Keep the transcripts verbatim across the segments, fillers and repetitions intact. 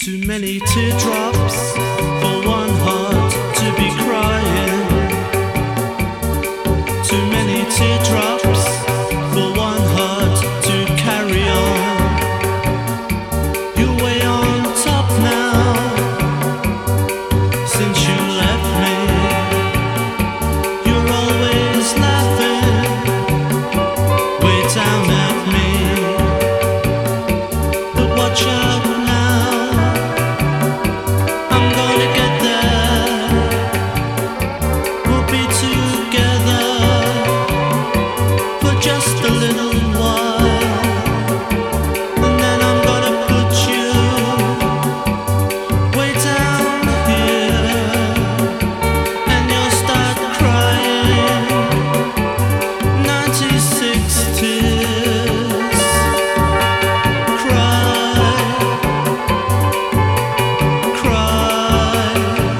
Too many teardrops for one heart to be crying. Too many teardrops for one heart to carry on. You're way on top now, since you left me. You're always laughing, way down at me. But watch out now, I'm gonna get there. We'll be together for just a little while, and then I'm gonna put you way down here, and you'll start crying. ninety-six tears. Cry, cry.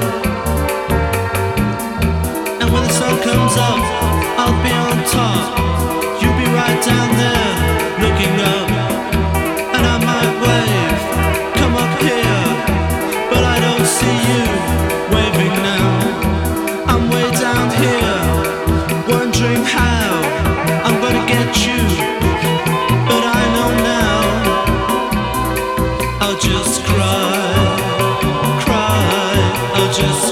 And when the sun comes up, I'll be on top. You'll be right down there, looking up. And I might wave, come up here, but I don't see you waving now. I'm way down here, wondering how I'm gonna get you. But I know now, I'll just cry, cry, I'll just